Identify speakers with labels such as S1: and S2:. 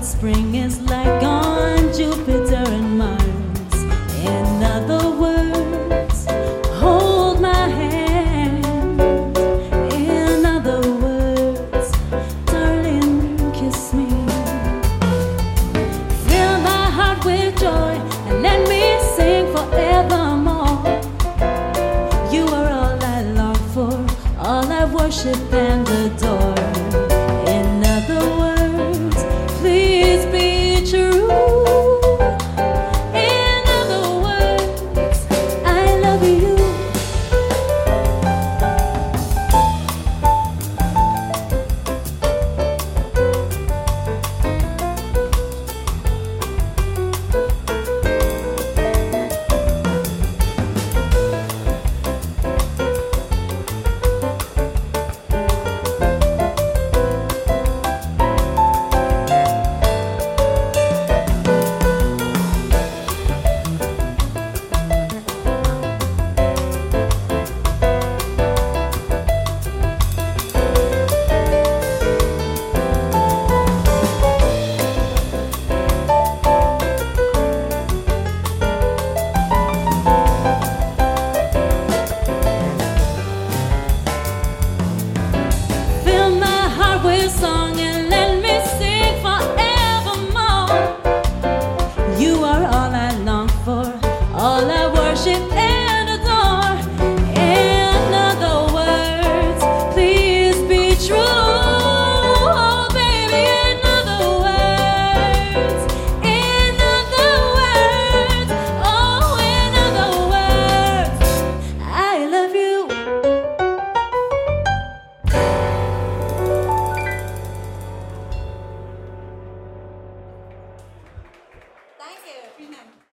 S1: spring is like on Jupiter and Mars. In other words, hold my hand. In other words, darling, kiss me. Fill my heart with joy and let me sing forevermore. You are all I long for, all I worship and adore. In other words, please be true. In other words, I love you. Song